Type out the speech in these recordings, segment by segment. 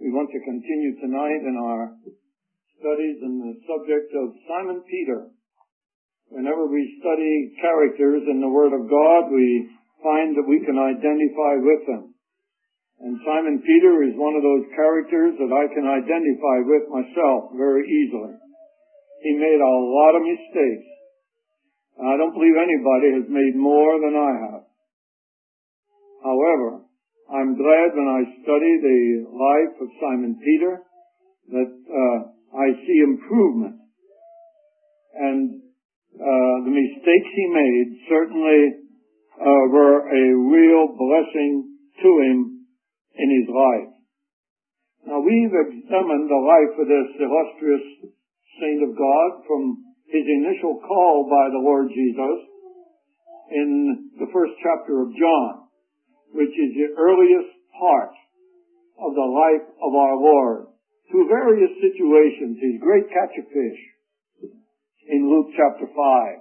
We want to continue tonight in our studies in the subject of Simon Peter. Whenever we study characters in the Word of God, we find that we can identify with them. And Simon Peter is one of those characters that I can identify with myself very easily. He made a lot of mistakes. I don't believe anybody has made more than I have. However, I'm glad when I study the life of Simon Peter that I see improvement. And the mistakes he made certainly were a real blessing to him in his life. Now, we've examined the life of this illustrious saint of God from his initial call by the Lord Jesus in the first chapter of John, which is the earliest part of the life of our Lord, through various situations, his great catch of fish in Luke chapter 5,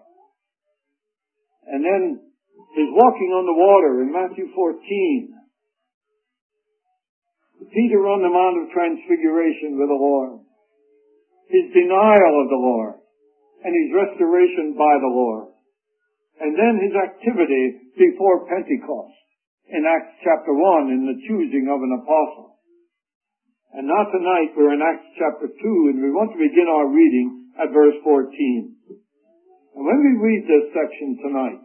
and then his walking on the water in Matthew 14, Peter on the Mount of Transfiguration with the Lord, his denial of the Lord, and his restoration by the Lord, and then his activity before Pentecost in Acts chapter 1 in the choosing of an apostle. And now tonight we're in Acts chapter 2, and we want to begin our reading at verse 14. And when we read this section tonight,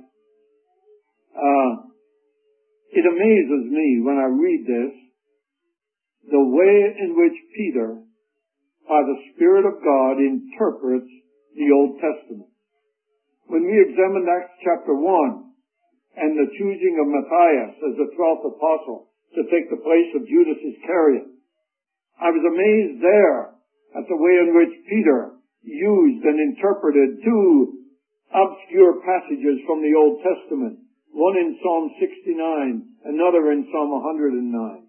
it amazes me when I read this, the way in which Peter, by the Spirit of God, interprets the Old Testament. When we examined Acts chapter 1, and the choosing of Matthias as the 12th apostle to take the place of Judas Iscariot, I was amazed there at the way in which Peter used and interpreted two obscure passages from the Old Testament, one in Psalm 69, another in Psalm 109.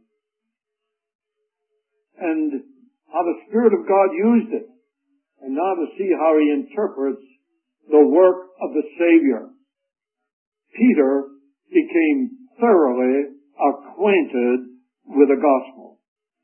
And how the Spirit of God used it, and now to see how he interprets the work of the Savior. Peter became thoroughly acquainted with the gospel.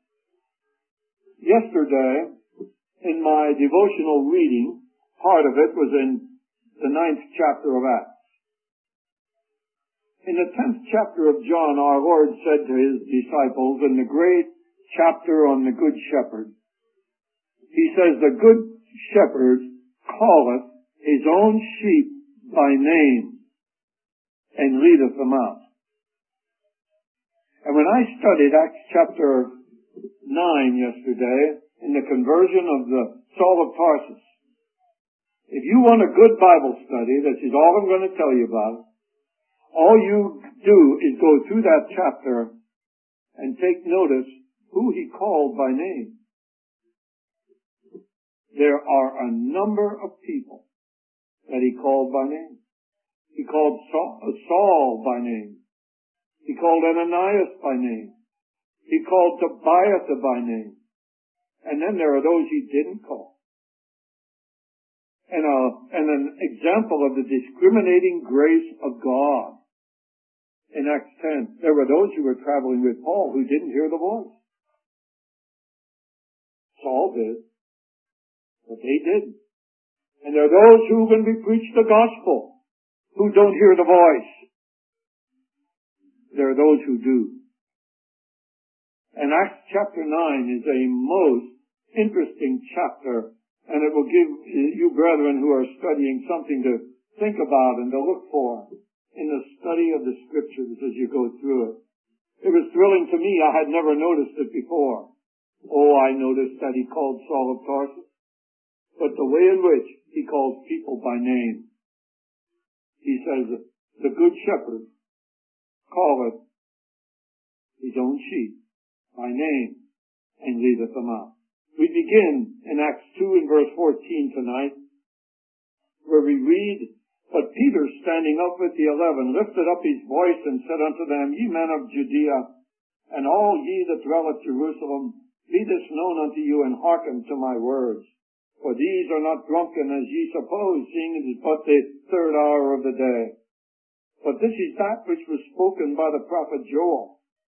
Yesterday, in my devotional reading, part of it was in the 9th chapter of Acts. In the 10th chapter of John, our Lord said to his disciples in the great chapter on the Good Shepherd, he says, "The Good Shepherd calleth his own sheep by name, and leadeth them out." And when I studied Acts chapter 9 yesterday, in the conversion of the Saul of Tarsus, if you want a good Bible study, this is all I'm going to tell you about, all you do is go through that chapter and take notice who he called by name. There are a number of people that he called by name. He called Saul by name. He called Ananias by name. He called Tobias by name. And then there are those he didn't call. And an example of the discriminating grace of God. In Acts 10, there were those who were traveling with Paul who didn't hear the voice. Saul did, but they didn't. And there are those who, when we preach the gospel, who don't hear the voice. There are those who do. And Acts chapter 9 is a most interesting chapter, and it will give you brethren who are studying something to think about and to look for in the study of the Scriptures as you go through it. It was thrilling to me. I had never noticed it before. Oh, I noticed that he called Saul of Tarsus, but the way in which he calls people by name. He says, "The Good Shepherd calleth his own sheep by name, and leadeth them out." We begin in Acts 2 in verse 14 tonight, where we read, "But Peter, standing up with the 11, lifted up his voice and said unto them, Ye men of Judea, and all ye that dwell at Jerusalem, be this known unto you, and hearken to my words. For these are not drunken, as ye suppose, seeing it is but the third hour of the day. But this is that which was spoken by the prophet Joel.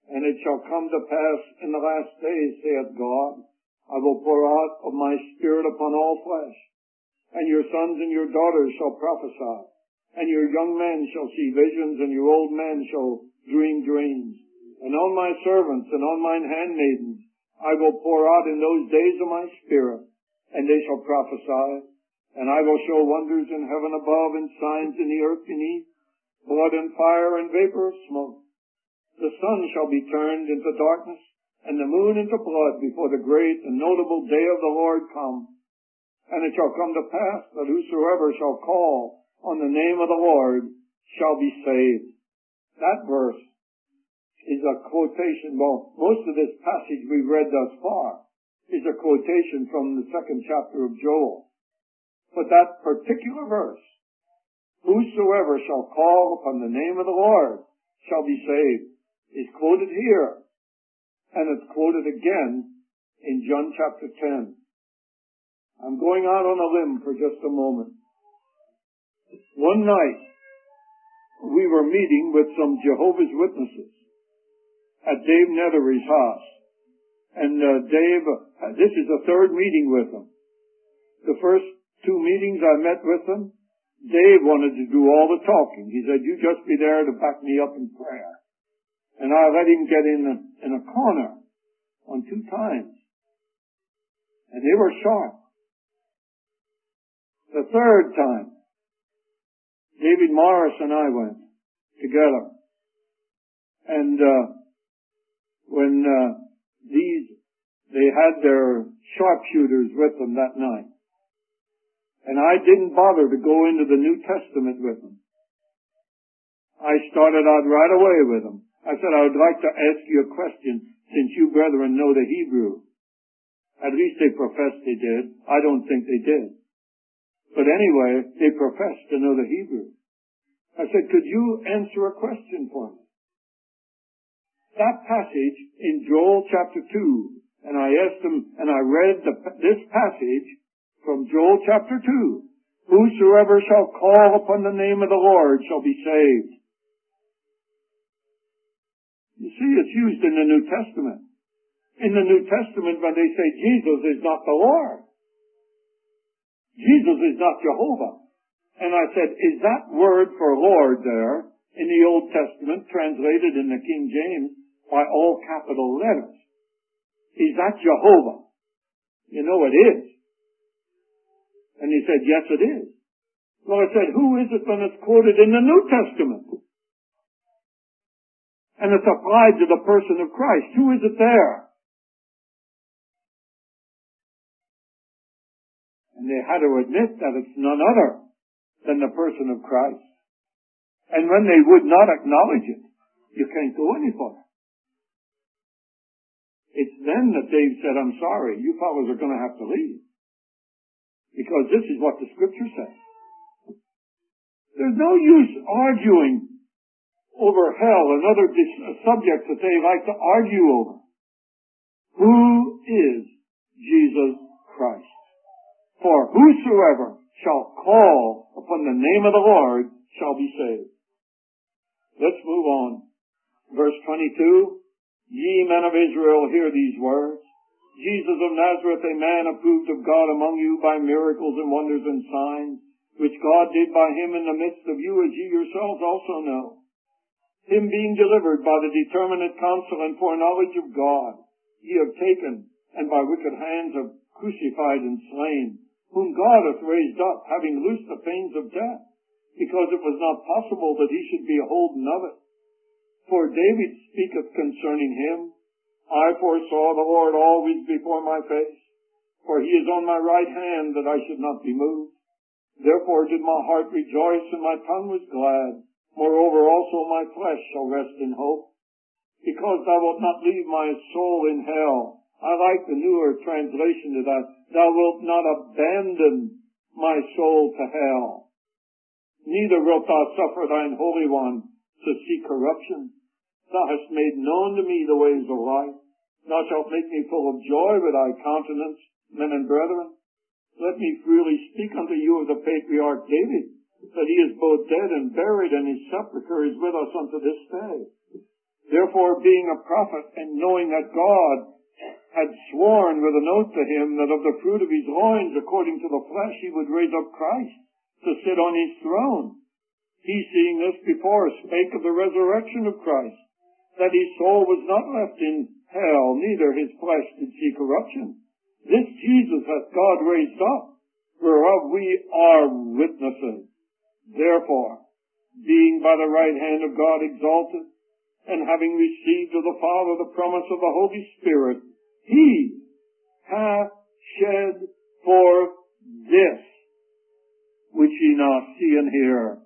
And it shall come to pass in the last days, saith God, I will pour out of my Spirit upon all flesh, and your sons and your daughters shall prophesy, and your young men shall see visions, and your old men shall dream dreams. And on my servants and on mine handmaidens I will pour out in those days of my Spirit, and they shall prophesy. And I will show wonders in heaven above, and signs in the earth beneath, blood and fire and vapor of smoke. The sun shall be turned into darkness, and the moon into blood, before the great and notable day of the Lord come. And it shall come to pass that whosoever shall call on the name of the Lord shall be saved. That verse is a quotation. Well, most of this passage we've read thus far is a quotation from the 2nd chapter of Joel. But that particular verse, whosoever shall call upon the name of the Lord shall be saved, is quoted here, and it's quoted again in John chapter 10. I'm going out on a limb for just a moment. One night, we were meeting with some Jehovah's Witnesses at Dave Nethery's house. And Dave, this is the third meeting with them. The first two meetings I met with them, Dave wanted to do all the talking. He said, you just be there to back me up in prayer. And I let him get in a corner on 2 times. And they were sharp. The third time, David Morris and I went together. And when they had their sharpshooters with them that night. And I didn't bother to go into the New Testament with them. I started out right away with them. I said, I would like to ask you a question, since you brethren know the Hebrew. At least they professed they did. I don't think they did. But anyway, they professed to know the Hebrew. I said, could you answer a question for me? That passage in Joel chapter 2, and I asked them, and I read this passage from Joel chapter 2. Whosoever shall call upon the name of the Lord shall be saved. You see, it's used in the New Testament. In the New Testament, when they say Jesus is not the Lord, Jesus is not Jehovah. And I said, is that word for Lord there in the Old Testament, translated in the King James by all capital letters, is that Jehovah? You know it is. And he said, yes, it is. Well, I said, who is it when it's quoted in the New Testament? And it's applied to the person of Christ. Who is it there? And they had to admit that it's none other than the person of Christ. And when they would not acknowledge it, you can't go any further. It's then that Dave said, I'm sorry, you fellows are going to have to leave. Because this is what the Scripture says. There's no use arguing over hell and other subjects that they like to argue over. Who is Jesus Christ? For whosoever shall call upon the name of the Lord shall be saved. Let's move on. Verse 22. Ye men of Israel, hear these words. Jesus of Nazareth, a man approved of God among you by miracles and wonders and signs, which God did by him in the midst of you, as ye yourselves also know. Him being delivered by the determinate counsel and foreknowledge of God, ye have taken, and by wicked hands have crucified and slain, whom God hath raised up, having loosed the pains of death, because it was not possible that he should be holden of it. For David speaketh concerning him, I foresaw the Lord always before my face, for he is on my right hand, that I should not be moved. Therefore did my heart rejoice, and my tongue was glad. Moreover also my flesh shall rest in hope, because thou wilt not leave my soul in hell. I like the newer translation to that. Thou wilt not abandon my soul to hell. Neither wilt thou suffer thine Holy One to see corruption. Thou hast made known to me the ways of life. Thou shalt make me full of joy with thy countenance, men and brethren. Let me freely speak unto you of the patriarch David, that he is both dead and buried, and his sepulchre is with us unto this day. Therefore, being a prophet, and knowing that God had sworn with an oath to him that of the fruit of his loins, according to the flesh, he would raise up Christ to sit on his throne, he, seeing this before, spake of the resurrection of Christ, that his soul was not left in hell, neither his flesh did see corruption. This Jesus hath God raised up, whereof we are witnesses. Therefore, being by the right hand of God exalted, and having received of the Father the promise of the Holy Spirit, he hath shed forth this, which ye now see and hear.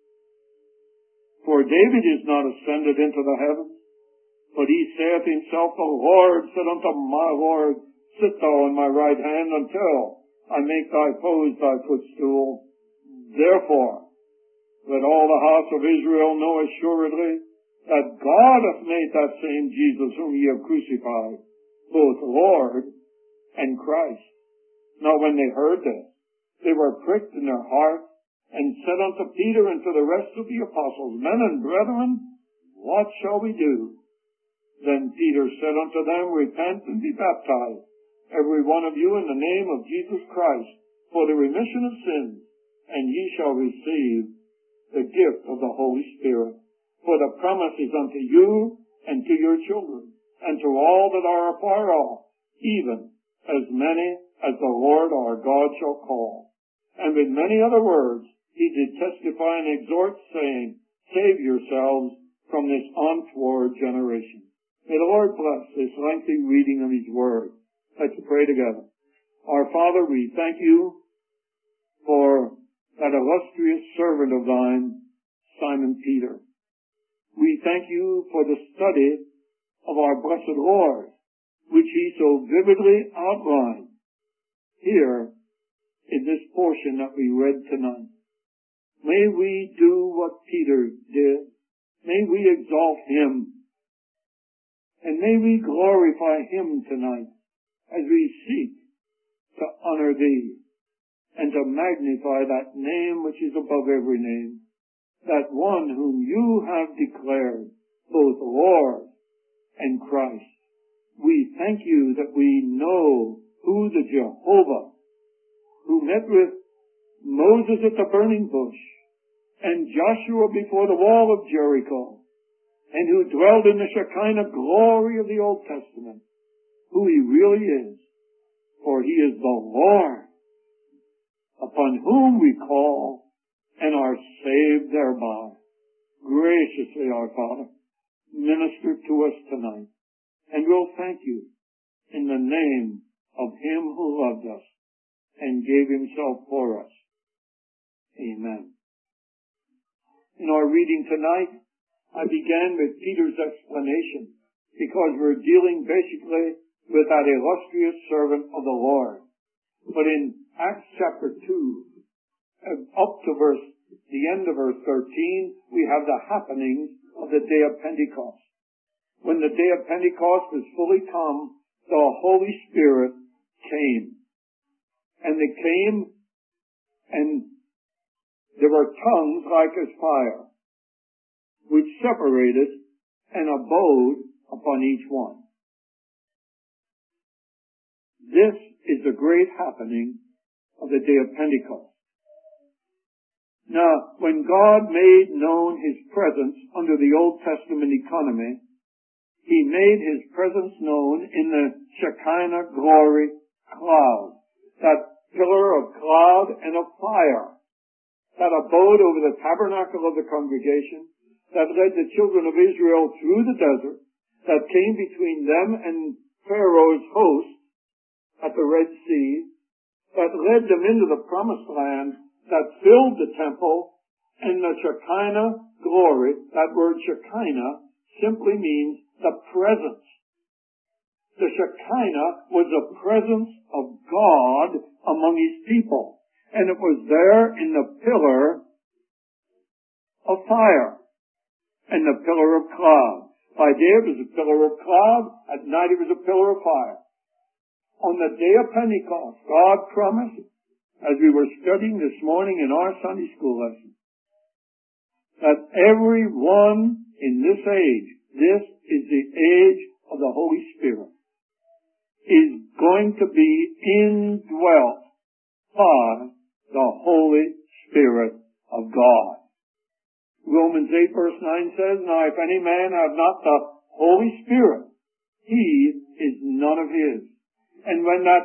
For David is not ascended into the heavens, but he saith himself, the Lord said unto my Lord, sit thou on my right hand until I make thy foes thy footstool. Therefore, let all the house of Israel know assuredly that God hath made that same Jesus whom ye have crucified, both Lord and Christ. Now when they heard this, they were pricked in their hearts, and said unto Peter and to the rest of the apostles, Men and brethren, what shall we do? Then Peter said unto them, Repent and be baptized, every one of you, in the name of Jesus Christ, for the remission of sins, and ye shall receive the gift of the Holy Spirit. For the promise is unto you and to your children, and to all that are afar off, even as many as the Lord our God shall call. And with many other words he did testify and exhort, saying, Save yourselves from this untoward generation. May the Lord bless this lengthy reading of his word. Let's pray together. Our Father, we thank you for that illustrious servant of thine, Simon Peter. We thank you for the study of our blessed Lord, which he so vividly outlined here in this portion that we read tonight. May we do what Peter did. May we exalt him. And may we glorify him tonight as we seek to honor thee and to magnify that name which is above every name, that one whom you have declared both Lord and Christ. We thank you that we know who the Jehovah who met with Moses at the burning bush and Joshua before the wall of Jericho, and who dwelled in the Shekinah glory of the Old Testament, who he really is, for he is the Lord, upon whom we call and are saved thereby. Graciously, our Father, minister to us tonight, and we'll thank you in the name of him who loved us and gave himself for us. Amen. In our reading tonight, I began with Peter's explanation because we're dealing basically with that illustrious servant of the Lord. But in Acts chapter 2, up to the end of verse 13, we have the happenings of the day of Pentecost. When the day of Pentecost was fully come, the Holy Spirit came. And they came, and there were tongues like as fire, which separated and abode upon each one. This is the great happening of the day of Pentecost. Now, when God made known his presence under the Old Testament economy, he made his presence known in the Shekinah glory cloud, that pillar of cloud and of fire that abode over the tabernacle of the congregation, that led the children of Israel through the desert, that came between them and Pharaoh's host at the Red Sea, that led them into the promised land, that filled the temple, and the Shekinah glory. That word Shekinah simply means the presence. The Shekinah was the presence of God among his people, and it was there in the pillar of fire and the pillar of cloud. By day it was a pillar of cloud, at night it was a pillar of fire. On the day of Pentecost, God promised, as we were studying this morning in our Sunday school lesson, that everyone in this age This is the age of the Holy Spirit. Is going to be indwelt by the Holy Spirit of God. Romans 8 verse 9 says, Now if any man have not the Holy Spirit, he is none of his. And when that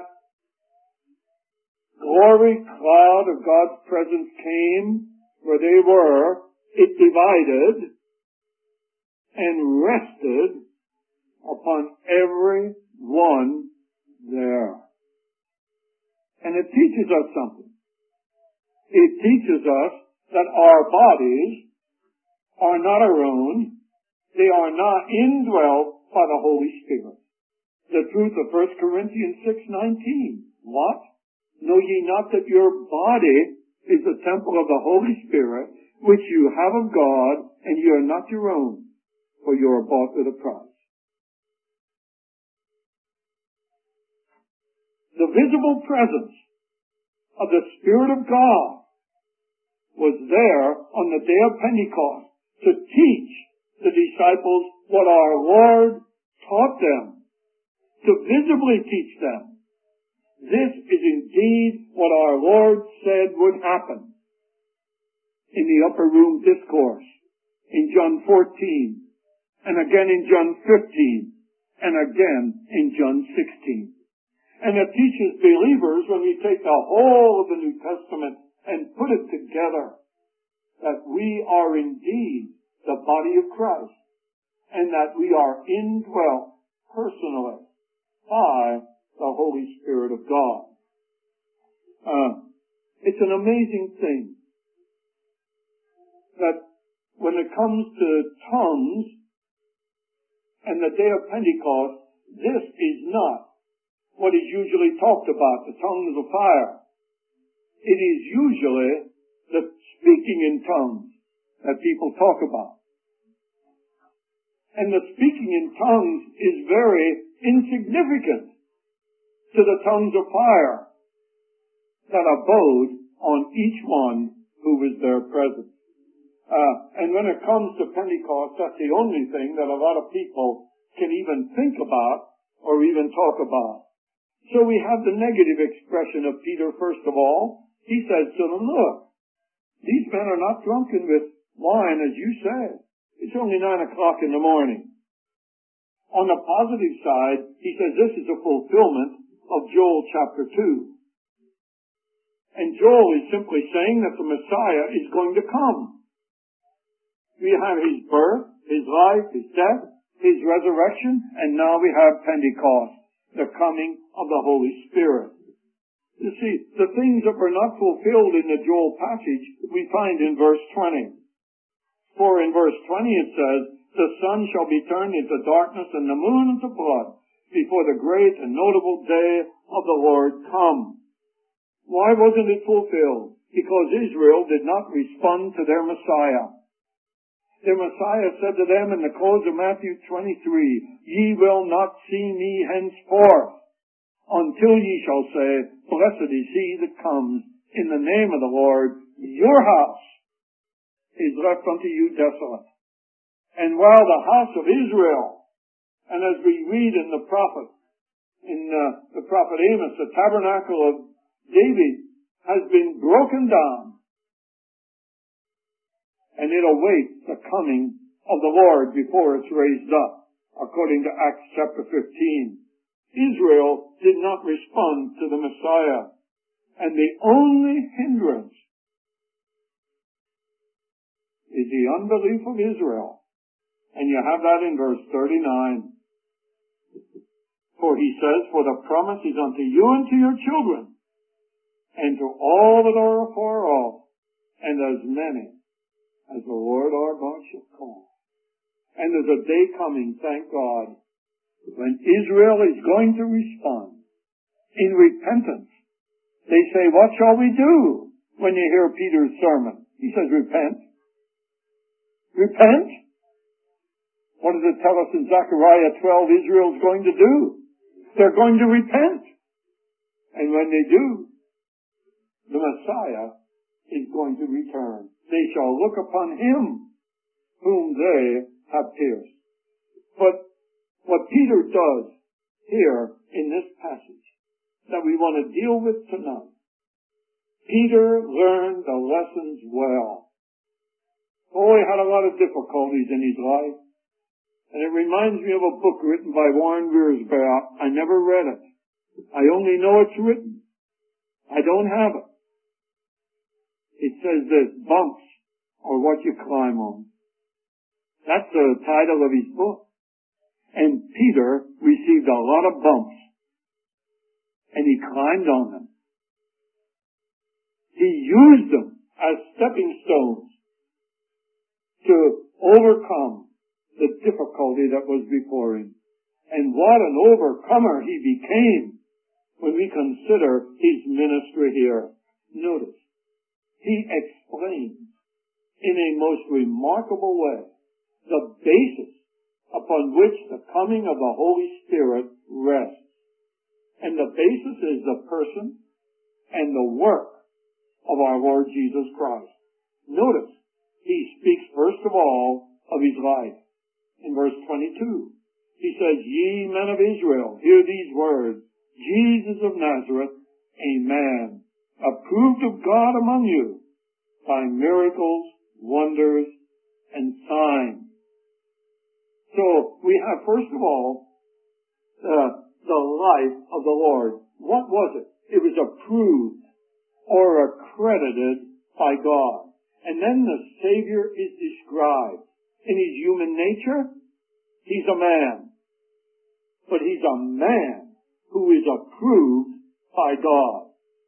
glory cloud of God's presence came where they were, it divided and rested upon every one there. And it teaches us something. It teaches us that our bodies are not our own. They are not indwelt by the Holy Spirit. The truth of 1 Corinthians 6:19. What? Know ye not that your body is the temple of the Holy Spirit, which you have of God, and you are not your own, for you are bought with a price. The visible presence of the Spirit of God was there on the day of Pentecost to teach the disciples what our Lord taught them, to visibly teach them. This is indeed what our Lord said would happen in the upper room discourse in John 14, and again in John 15, and again in John 16. And it teaches believers, when we take the whole of the New Testament and put it together, that we are indeed the body of Christ, and that we are indwelt personally by the Holy Spirit of God. It's an amazing thing that when it comes to tongues and the day of Pentecost, this is not what is usually talked about, the tongues of fire. It is usually the speaking in tongues that people talk about. And the speaking in tongues is very insignificant to the tongues of fire that abode on each one who was there present. And when it comes to Pentecost, that's the only thing that a lot of people can even think about or even talk about. So we have the negative expression of Peter first of all. He says to them, look, these men are not drunken with wine as you say. It's only 9 o'clock in the morning. On the positive side, he says this is a fulfillment of Joel chapter 2. And Joel is simply saying that the Messiah is going to come. We have his birth, his life, his death, his resurrection, and now we have Pentecost, the coming of the Holy Spirit. You see, the things that were not fulfilled in the Joel passage, we find in verse 20. For in verse 20 it says, the sun shall be turned into darkness and the moon into blood before the great and notable day of the Lord come. Why wasn't it fulfilled? Because Israel did not respond to their Messiah. Their Messiah said to them in the close of Matthew 23, ye will not see me henceforth, until ye shall say, blessed is he that comes in the name of the Lord. Your house is left unto you desolate. And while the house of Israel, and as we read in the prophet Amos, the tabernacle of David has been broken down, and it awaits the coming of the Lord before it's raised up, according to Acts chapter 15. Israel did not respond to the Messiah, and the only hindrance is the unbelief of Israel. And you have that in verse 39. For he says, for the promise is unto you and to your children, and to all that are afar off, and as many as the Lord our God shall call. And there's a day coming, thank God, when Israel is going to respond in repentance. They say, what shall we do when you hear Peter's sermon? He says, repent. Repent? What does it tell us in Zechariah 12 Israel's going to do? They're going to repent. And when they do, the Messiah is going to return. They shall look upon him whom they have pierced. But what Peter does here in this passage that we want to deal with tonight, Peter learned the lessons well. Oh, he had a lot of difficulties in his life. And it reminds me of a book written by Warren Wiersbe. I never read it. I only know it's written. I don't have it. It says this, bumps are what you climb on. That's the title of his book. And Peter received a lot of bumps. And he climbed on them. He used them as stepping stones to overcome the difficulty that was before him. And what an overcomer he became when we consider his ministry here. Notice, he explains in a most remarkable way the basis upon which the coming of the Holy Spirit rests. And the basis is the person and the work of our Lord Jesus Christ. Notice, he speaks first of all of his life. In verse 22, he says, "Ye men of Israel, hear these words. Jesus of Nazareth, a man, approved of God among you by miracles, wonders, and signs." So we have, first of all, the life of the Lord. What was it? It was approved or accredited by God. And then the Savior is described. In his human nature, he's a man. But he's a man who is approved by God.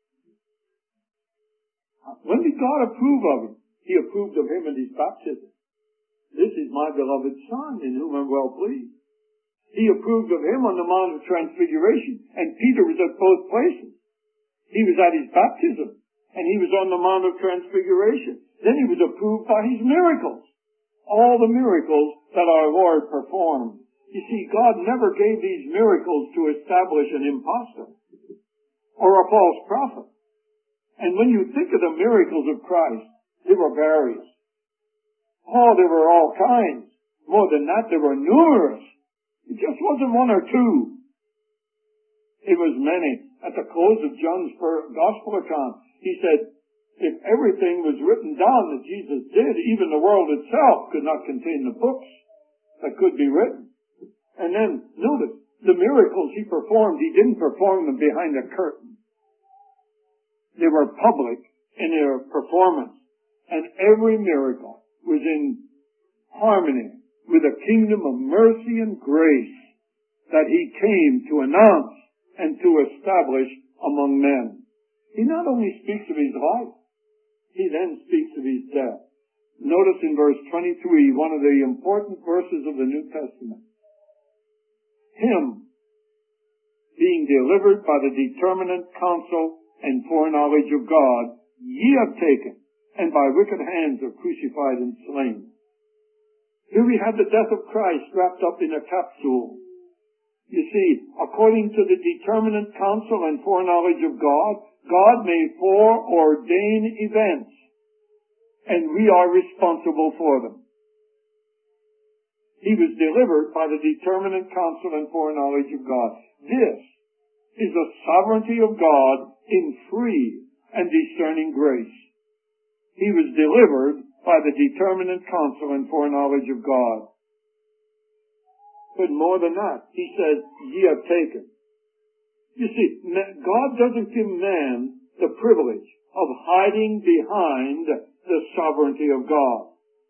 When did God approve of him? He approved of him in his baptism. "This is my beloved Son, in whom I'm well pleased." He approved of him on the Mount of Transfiguration. And Peter was at both places. He was at his baptism, and he was on the Mount of Transfiguration. Then he was approved by his miracles. All the miracles that our Lord performed. You see, God never gave these miracles to establish an impostor or a false prophet. And when you think of the miracles of Christ, they were various. Oh, there were all kinds. More than that, there were numerous. It just wasn't one or two. It was many. At the close of John's gospel account, he said, if everything was written down that Jesus did, even the world itself could not contain the books that could be written. And then, notice, the miracles he performed, he didn't perform them behind a curtain. They were public in their performance. And every miracle was in harmony with the kingdom of mercy and grace that he came to announce and to establish among men. He not only speaks of his life, he then speaks of his death. Notice in verse 23, one of the important verses of the New Testament. Him, being delivered by the determinate counsel and foreknowledge of God, ye have taken, and by wicked hands are crucified and slain. Here we have the death of Christ wrapped up in a capsule. You see, according to the determinate counsel and foreknowledge of God, God may foreordain events, and we are responsible for them. He was delivered by the determinate counsel and foreknowledge of God. This is the sovereignty of God in free and discerning grace. He was delivered by the determinate counsel and foreknowledge of God. But more than that, he says, ye have taken. You see, God doesn't give man the privilege of hiding behind the sovereignty of God.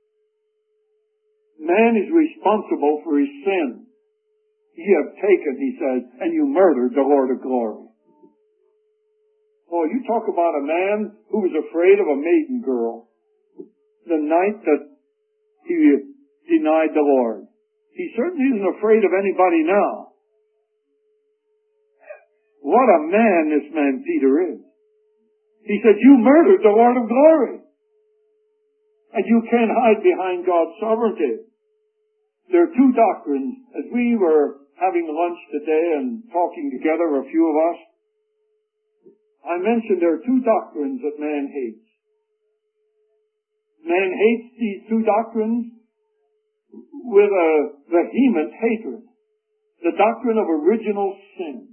Man is responsible for his sin. Ye have taken, he says, and you murdered the Lord of glory. Oh, you talk about a man who was afraid of a maiden girl the night that he denied the Lord. He certainly isn't afraid of anybody now. What a man this man Peter is. He said, you murdered the Lord of glory. And you can't hide behind God's sovereignty. There are two doctrines. As we were having lunch today and talking together, a few of us, I mentioned there are two doctrines that man hates. Man hates these two doctrines with a vehement hatred the doctrine of original sin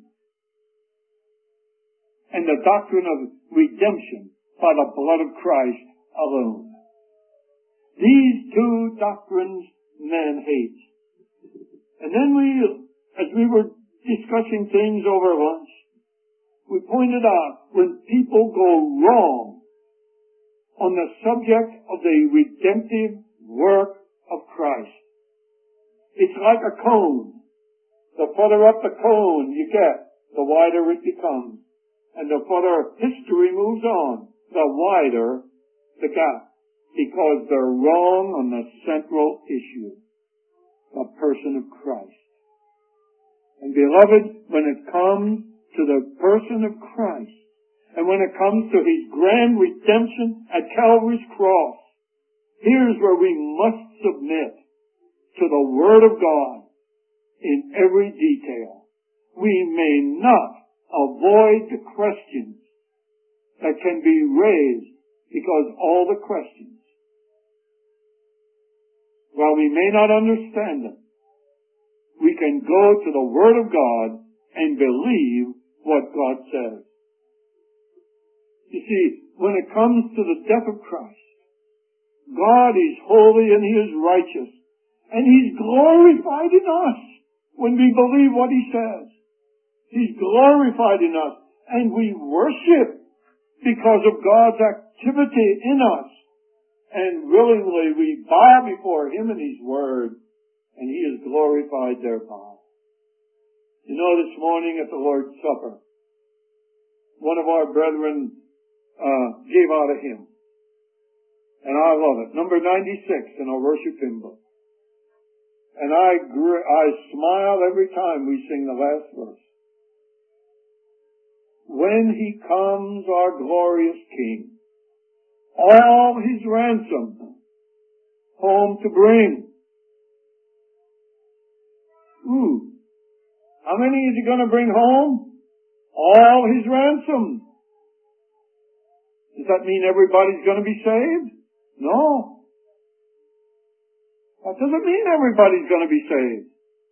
and the doctrine of redemption by the blood of Christ alone. These two doctrines men hate. And then as we were discussing things over lunch, we pointed out when people go wrong on the subject of the redemptive work of Christ, it's like a cone. The further up the cone you get, the wider it becomes. And the further history moves on, the wider the gap. Because they're wrong on the central issue, the person of Christ. And beloved, when it comes to the person of Christ, and when it comes to His grand redemption at Calvary's cross, here's where we must submit to the Word of God in every detail. We may not avoid the questions that can be raised, because all the questions, while we may not understand them, we can go to the Word of God and believe what God says. You see, when it comes to the death of Christ, God is holy and He is righteous, and He's glorified in us when we believe what He says. He's glorified in us, and we worship because of God's activity in us. And willingly we bow before Him and His Word, and He is glorified thereby. You know, this morning at the Lord's Supper, one of our brethren gave out a hymn. And I love it. Number 96 in our worship hymn book. And I smile every time we sing the last verse. When He comes, our glorious King, all His ransom home to bring. How many is He going to bring home? All His ransom. Does that mean everybody's going to be saved? No. That doesn't mean everybody's going to be saved.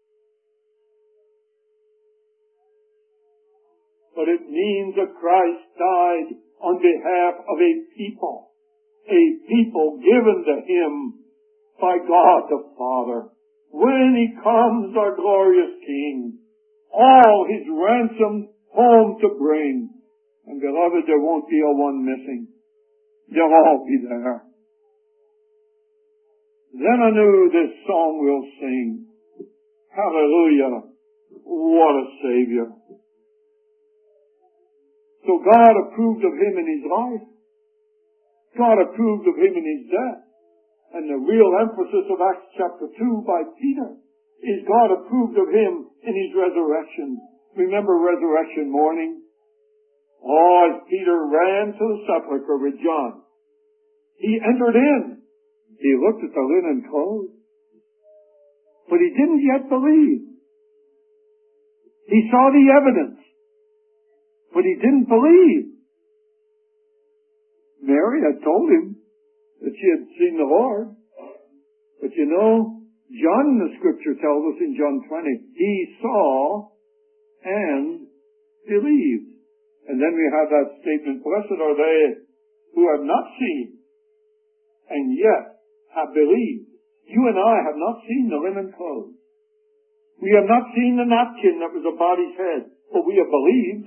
But it means that Christ died on behalf of a people given to Him by God the Father. When He comes, our glorious King, all His ransom home to bring. And beloved, there won't be a one missing. They'll all be there. Then anew this song we'll sing. Hallelujah. What a Savior. So God approved of Him in His life. God approved of Him in His death. And the real emphasis of Acts chapter 2 by Peter is God approved of Him in His resurrection. Remember resurrection morning? As Peter ran to the sepulchre with John, he entered in. He looked at the linen clothes. But he didn't yet believe. He saw the evidence. But he didn't believe. Mary had told him that she had seen the Lord. But you know, John in the scripture tells us in John 20, he saw and believed. And then we have that statement, blessed are they who have not seen and yet have believed. You and I have not seen the linen clothes. We have not seen the napkin that was about His head, but we have believed.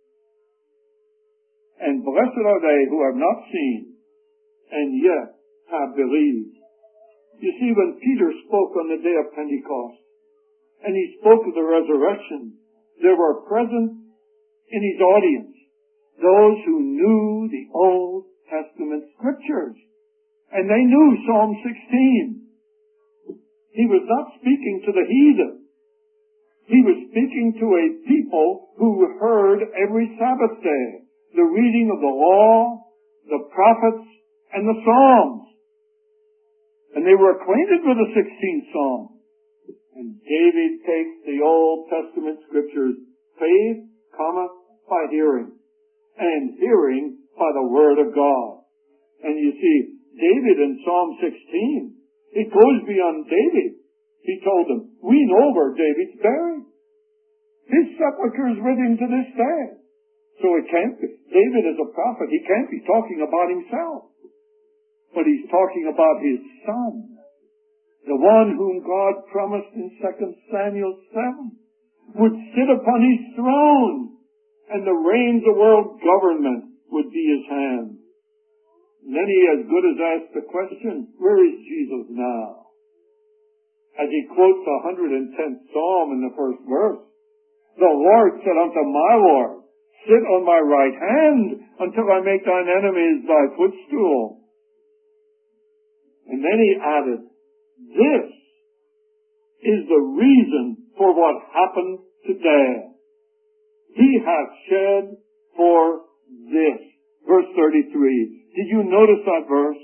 And blessed are they who have not seen and yet have believed. You see, when Peter spoke on the day of Pentecost, and he spoke of the resurrection, there were present in his audience those who knew the Old Testament scriptures. And they knew Psalm 16. He was not speaking to the heathen. He was speaking to a people who heard every Sabbath day the reading of the law, the prophets, and the Psalms. And they were acquainted with the 16th Psalm. And David takes the Old Testament scriptures, faith cometh by hearing, and hearing by the Word of God. And you see, David in Psalm 16 It goes beyond David. He told them, we know where David's buried. His sepulchre is with him to this day. So it can't be. David is a prophet. He can't be talking about himself. But he's talking about his son. The one whom God promised in 2 Samuel 7 would sit upon his throne, and the reins of world government would be his hand. And then he as good as asked the question, where is Jesus now? As he quotes the 110th Psalm in the first verse, the Lord said unto my Lord, sit on my right hand until I make thine enemies thy footstool. And then he added, this is the reason for what happened today. He hath shed for this. Verse 33. Did you notice that verse?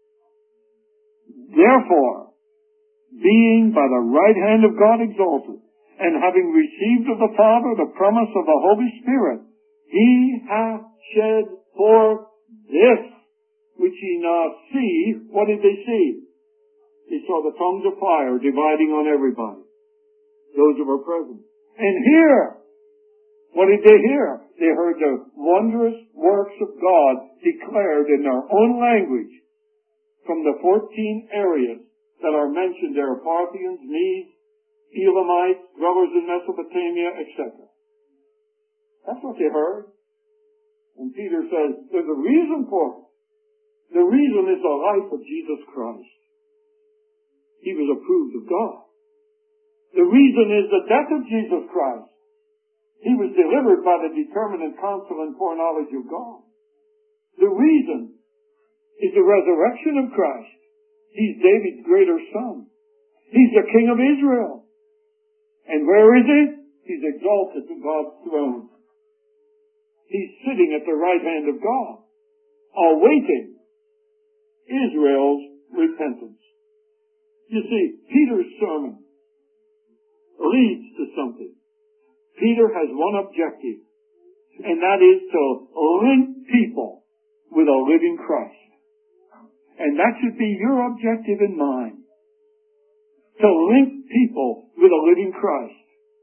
Therefore, being by the right hand of God exalted, and having received of the Father the promise of the Holy Spirit, he hath shed for this, which ye now see. What did they see? They saw the tongues of fire dividing on everybody, those who were present. And here, what did they hear? They heard the wondrous works of God declared in their own language from the 14 areas that are mentioned there, Parthians, Medes, Elamites, dwellers in Mesopotamia, etc. That's what they heard. And Peter says, there's a reason for it. The reason is the life of Jesus Christ. He was approved of God. The reason is the death of Jesus Christ. He was delivered by the determinate counsel and foreknowledge of God. The reason is the resurrection of Christ. He's David's greater son. He's the King of Israel. And where is he? He's exalted to God's throne. He's sitting at the right hand of God, awaiting Israel's repentance. You see, Peter's sermon leads to something. Peter has one objective, and that is to link people with a living Christ. And that should be your objective and mine. To link people with a living Christ.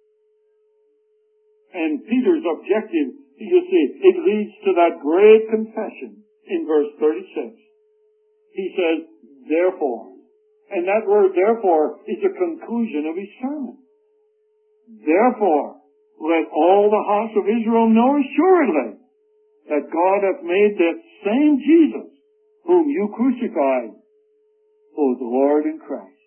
And Peter's objective, you see, it leads to that great confession in verse 36. He says, therefore. And that word therefore is the conclusion of his sermon. Therefore, let all the house of Israel know assuredly that God hath made that same Jesus whom you crucified both Lord and Christ.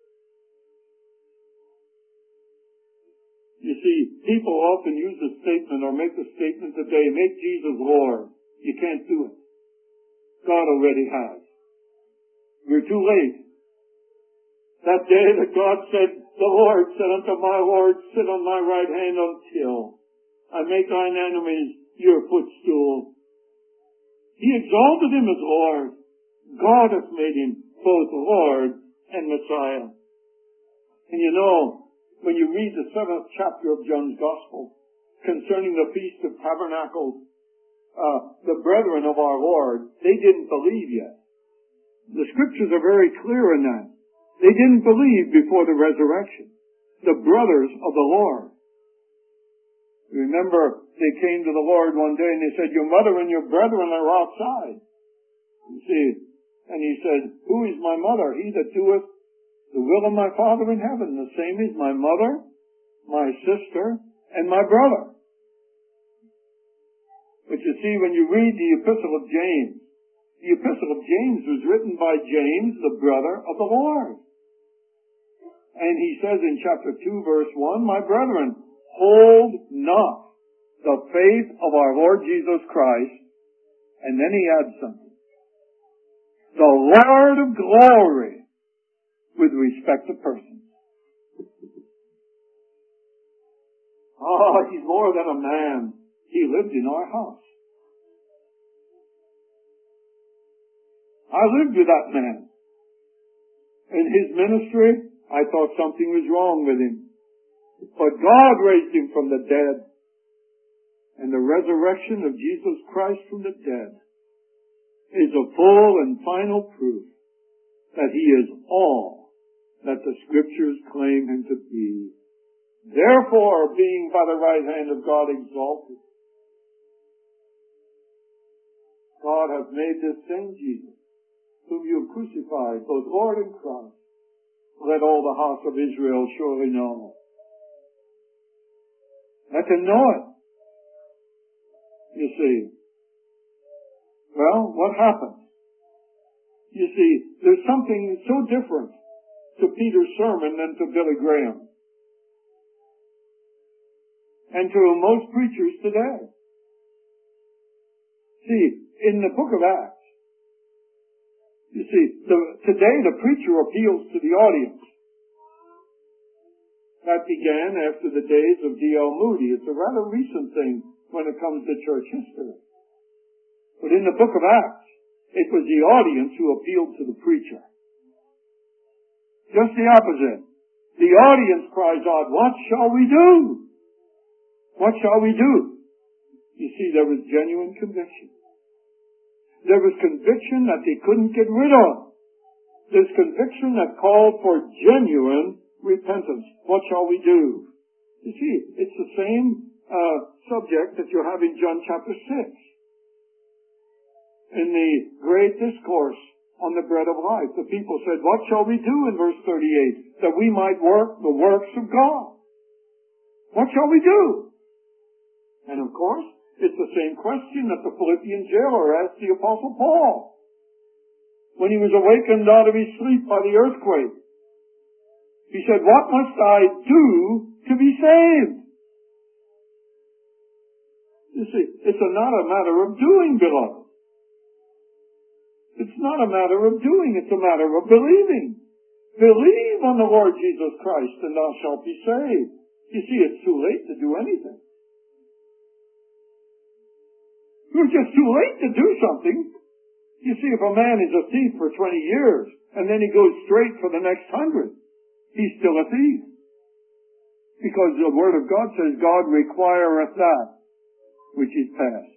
You see, people often use the statement or make the statement today, make Jesus Lord. You can't do it. God already has. We're too late. That day that God said, the Lord said unto my Lord, sit on my right hand until I make thine enemies your footstool. He exalted him as Lord. God hath made him both Lord and Messiah. And you know, when you read the 7th chapter of John's Gospel concerning the Feast of Tabernacles, the brethren of our Lord, they didn't believe yet. The scriptures are very clear in that. They didn't believe before the resurrection. The brothers of the Lord. Remember, they came to the Lord one day and they said, your mother and your brethren are outside. You see, and he said, who is my mother? He that doeth the will of my Father in heaven. The same is my mother, my sister, and my brother. But you see, when you read the Epistle of James was written by James, the brother of the Lord. And he says in chapter 2, verse 1, my brethren, hold not the faith of our Lord Jesus Christ. And then he adds something. The Lord of glory with respect to persons. He's more than a man. He lived in our house. I lived with that man. In his ministry, I thought something was wrong with him. But God raised him from the dead. And the resurrection of Jesus Christ from the dead is a full and final proof that he is all that the Scriptures claim him to be. Therefore, being by the right hand of God exalted, God hath made this same Jesus, whom you have crucified, both Lord and Christ. Let all the house of Israel surely know. Let them know it. You see. Well, what happened? You see, there's something so different to Peter's sermon than to Billy Graham. And to most preachers today. See, in the book of Acts, you see, today the preacher appeals to the audience. That began after the days of D.L. Moody. It's a rather recent thing when it comes to church history. But in the book of Acts, it was the audience who appealed to the preacher. Just the opposite. The audience cries out, "What shall we do? What shall we do?" You see, there was genuine conviction. There was conviction that they couldn't get rid of. There's conviction that called for genuine repentance. What shall we do? You see, it's the same subject that you have in John chapter 6. In the great discourse on the bread of life, the people said, "What shall we do," in verse 38, "that we might work the works of God?" What shall we do? And of course, it's the same question that the Philippian jailer asked the Apostle Paul when he was awakened out of his sleep by the earthquake. He said, "What must I do to be saved?" You see, it's not a matter of doing, beloved. It's not a matter of doing, it's a matter of believing. Believe on the Lord Jesus Christ and thou shalt be saved. You see, it's too late to do anything. It's just too late to do something. You see, if a man is a thief for 20 years and then he goes straight for the next 100, he's still a thief. Because the Word of God says, God requireth that which is past.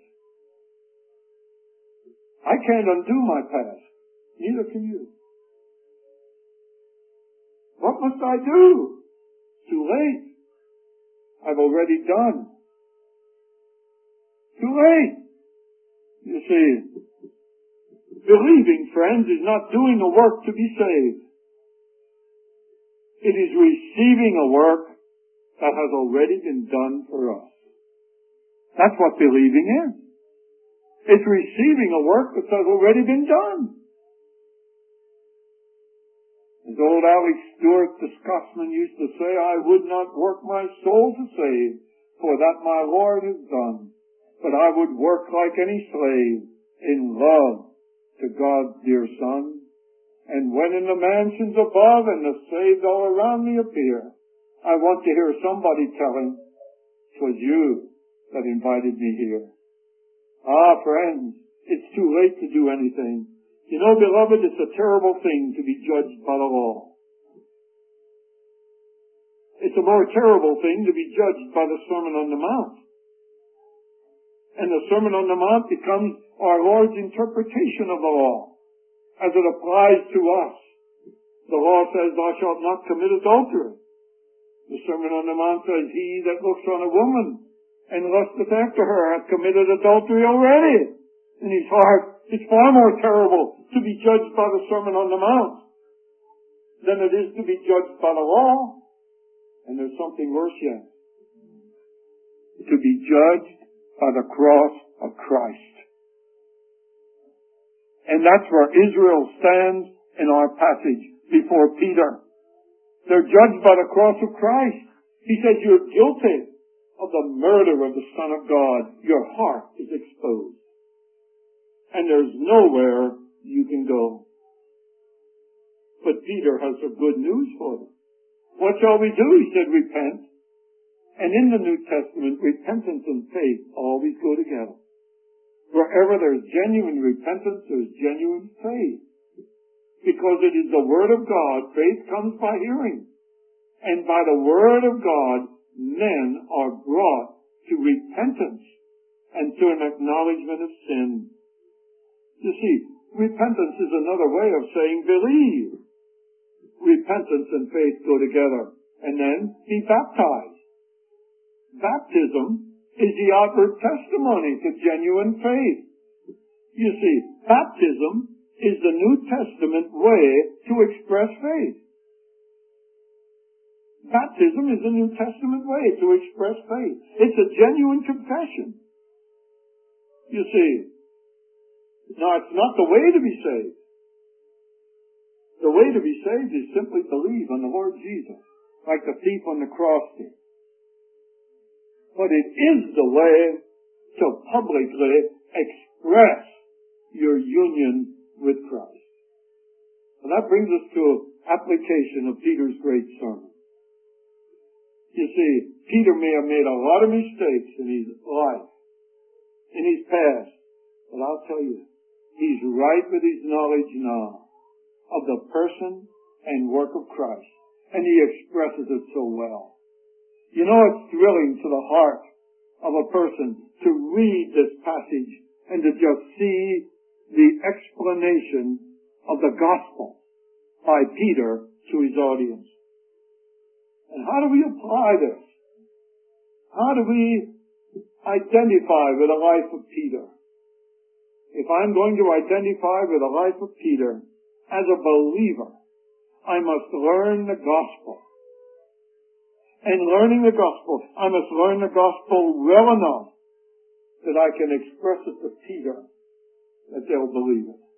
I can't undo my past. Neither can you. What must I do? Too late. I've already done. Too late. You see, believing, friends, is not doing a work to be saved. It is receiving a work that has already been done for us. That's what believing is. It's receiving a work that has already been done. As old Alex Stewart, the Scotsman, used to say, "I would not work my soul to save, for that my Lord has done. But I would work like any slave in love to God's dear Son. And when in the mansions above and the saved all around me appear, I want to hear somebody telling, 'Twas you that invited me here.'" Ah, friends, it's too late to do anything. You know, beloved, it's a terrible thing to be judged by the law. It's a more terrible thing to be judged by the Sermon on the Mount. And the Sermon on the Mount becomes our Lord's interpretation of the law as it applies to us. The law says, "Thou shalt not commit adultery." The Sermon on the Mount says, "He that looks on a woman and lusteth after her hath committed adultery already in his heart." It's far more terrible to be judged by the Sermon on the Mount than it is to be judged by the law. And there's something worse yet. To be judged by the cross of Christ. And that's where Israel stands in our passage before Peter. They're judged by the cross of Christ. He says, "You're guilty of the murder of the Son of God. Your heart is exposed. And there's nowhere you can go." But Peter has some good news for them. What shall we do? He said, "Repent." And in the New Testament, repentance and faith always go together. Wherever there's genuine repentance, there's genuine faith. Because it is the Word of God. Faith comes by hearing. And by the Word of God, men are brought to repentance and to an acknowledgement of sin. You see, Repentance is another way of saying believe. Repentance and faith go together. And then be baptized. Baptism is the outward testimony to genuine faith. You see, baptism is the New Testament way to express faith. Baptism is the New Testament way to express faith. It's a genuine confession. You see, now it's not the way to be saved. The way to be saved is simply believe on the Lord Jesus, like the thief on the cross did. But it is the way to publicly express your union with Christ. And that brings us to application of Peter's great sermon. You see, Peter may have made a lot of mistakes in his life, in his past, but I'll tell you, he's right with his knowledge now of the person and work of Christ, and he expresses it so well. You know, it's thrilling to the heart of a person to read this passage and to just see the explanation of the gospel by Peter to his audience. And how do we apply this? How do we identify with the life of Peter? If I'm going to identify with the life of Peter as a believer, I must learn the gospel. And learning the gospel, I must learn the gospel well enough that I can express it to Peter that they'll believe it.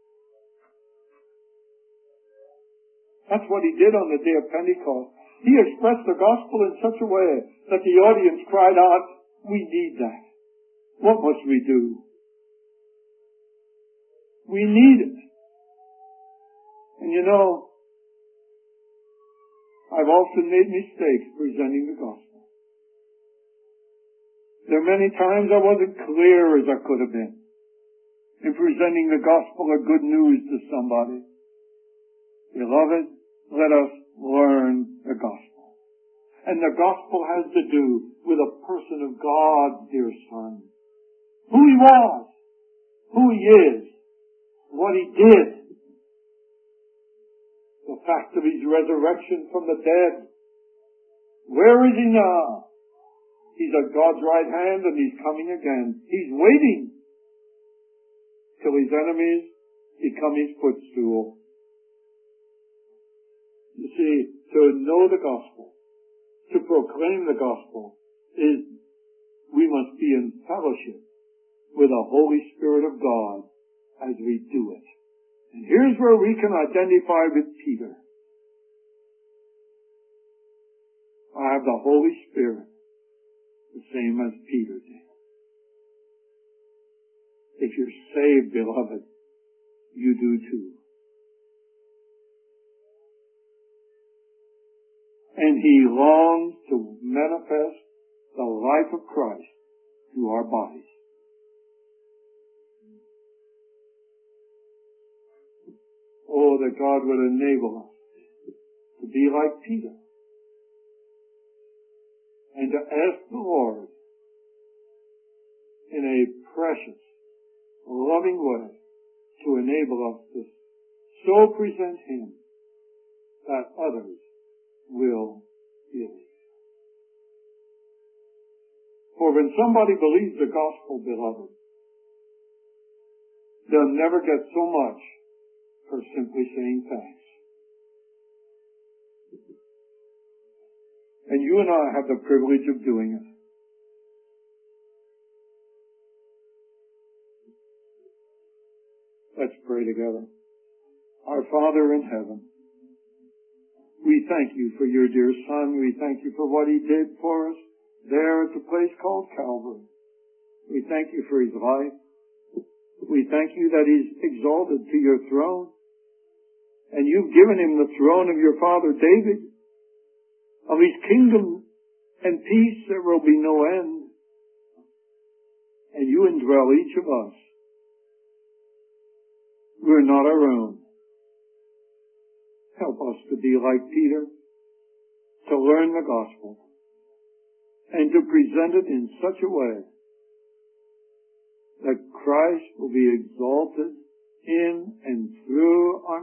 That's what he did on the day of Pentecost. He expressed the gospel in such a way that the audience cried out, "We need that. What must we do? We need it." And you know, I've often made mistakes presenting the gospel. There are many times I wasn't clear as I could have been in presenting the gospel or good news to somebody. Beloved, let us learn the gospel. And the gospel has to do with a person of God, dear son. Who he was, who he is, what he did. The fact of his resurrection from the dead. Where is he now? He's at God's right hand and he's coming again. He's waiting till his enemies become his footstool. You see, to know the gospel, to proclaim the gospel, is we must be in fellowship with the Holy Spirit of God as we do it. And here's where we can identify with Peter. I have the Holy Spirit, the same as Peter did. If you're saved, beloved, you do too. And he longs to manifest the life of Christ through our bodies. Oh, that God would enable us to be like Peter and to ask the Lord in a precious, loving way to enable us to so present him that others will believe. For when somebody believes the gospel, beloved, they'll never get so much for simply saying thanks. And you and I have the privilege of doing it. Let's pray together. Our Father in heaven, we thank you for your dear Son. We thank you for what he did for us there at the place called Calvary. We thank you for his life. We thank you that he's exalted to your throne. And you've given him the throne of your father David, of his kingdom and peace there will be no end. And you indwell each of us. We're not our own. Help us to be like Peter, to learn the gospel, and to present it in such a way that Christ will be exalted in and through our